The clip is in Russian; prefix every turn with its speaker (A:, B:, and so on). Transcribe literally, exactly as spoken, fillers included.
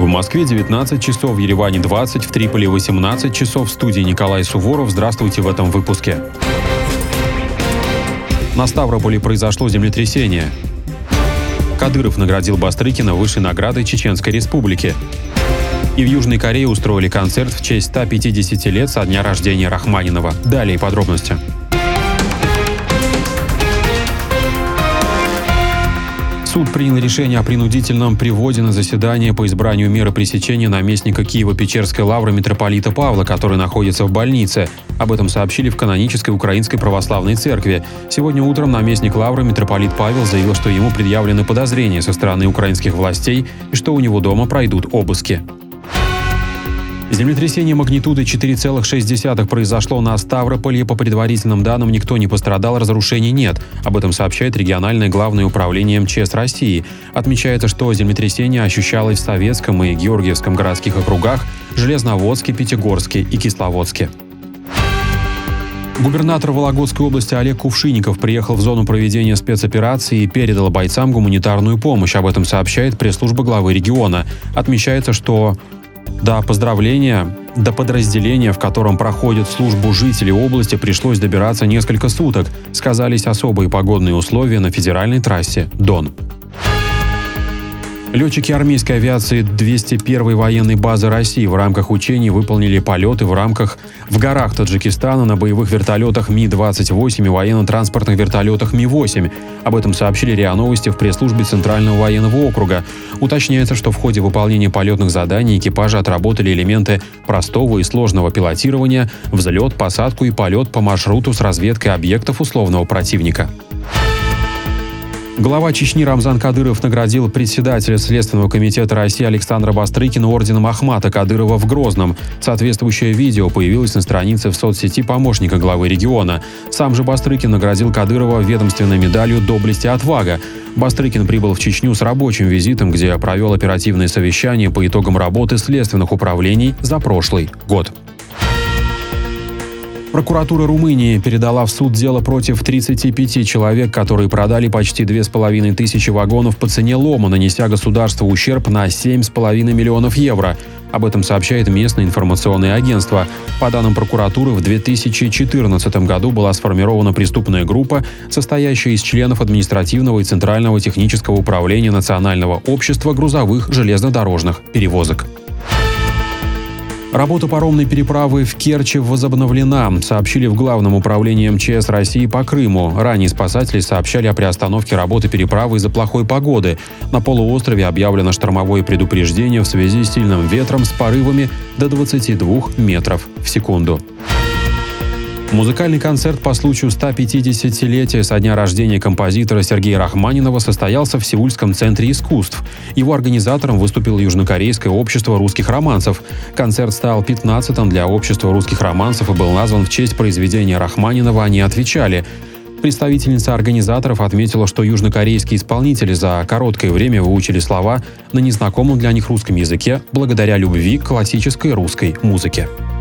A: В Москве девятнадцать часов, в Ереване двадцать, в Триполи восемнадцать часов. В студии Николай Суворов. Здравствуйте в этом выпуске. На Ставрополе произошло землетрясение. Кадыров наградил Бастрыкина высшей наградой Чеченской Республики. И в Южной Корее устроили концерт в честь ста пятидесяти лет со дня рождения Рахманинова. Далее подробности. Суд принял решение о принудительном приводе на заседание по избранию меры пресечения наместника Киево-Печерской лавры митрополита Павла, который находится в больнице. Об этом сообщили в канонической Украинской Православной Церкви. Сегодня утром наместник лавры митрополит Павел заявил, что ему предъявлены подозрения со стороны украинских властей и что у него дома пройдут обыски. Землетрясение магнитудой четыре целых шесть десятых произошло на Ставрополе. По предварительным данным, никто не пострадал, разрушений нет. Об этом сообщает региональное главное управление эм че эс России. Отмечается, что землетрясение ощущалось в Советском и Георгиевском городских округах, Железноводске, Пятигорске и Кисловодске. Губернатор Вологодской области Олег Кувшинников приехал в зону проведения спецоперации и передал бойцам гуманитарную помощь. Об этом сообщает пресс-служба главы региона. Отмечается, что До поздравления, до подразделения, в котором проходят службу жители области, пришлось добираться несколько суток. Сказались особые погодные условия на федеральной трассе Дон. Летчики армейской авиации двести первой военной базы России в рамках учений выполнили полеты в рамках в горах Таджикистана на боевых вертолетах Ми двадцать восемь и военно-транспортных вертолетах Ми восемь. Об этом сообщили РИА Новости в пресс-службе Центрального военного округа. Уточняется, что в ходе выполнения полетных заданий экипажи отработали элементы простого и сложного пилотирования, взлет, посадку и полет по маршруту с разведкой объектов условного противника. Глава Чечни Рамзан Кадыров наградил председателя Следственного комитета России Александра Бастрыкина орденом Ахмата Кадырова в Грозном. Соответствующее видео появилось на странице в соцсети помощника главы региона. Сам же Бастрыкин наградил Кадырова ведомственной медалью «Доблесть и отвага». Бастрыкин прибыл в Чечню с рабочим визитом, где провел оперативное совещание по итогам работы следственных управлений за прошлый год. Прокуратура Румынии передала в суд дело против тридцати пяти человек, которые продали почти две с половиной тысячи вагонов по цене лома, нанеся государству ущерб на семь с половиной миллионов евро. Об этом сообщает местное информационное агентство. По данным прокуратуры, в две тысячи четырнадцатом году была сформирована преступная группа, состоящая из членов административного и центрального технического управления Национального общества грузовых железнодорожных перевозок. Работа паромной переправы в Керчи возобновлена, сообщили в Главном управлении эм че эс России по Крыму. Ранее спасатели сообщали о приостановке работы переправы из-за плохой погоды. На полуострове объявлено штормовое предупреждение в связи с сильным ветром с порывами до двадцати двух метров в секунду. Музыкальный концерт по случаю ста пятидесятилетия со дня рождения композитора Сергея Рахманинова состоялся в Сеульском центре искусств. Его организатором выступило Южнокорейское общество русских романсов. Концерт стал пятнадцатым для общества русских романсов и был назван в честь произведения Рахманинова «Они отвечали». Представительница организаторов отметила, что южнокорейские исполнители за короткое время выучили слова на незнакомом для них русском языке благодаря любви к классической русской музыке.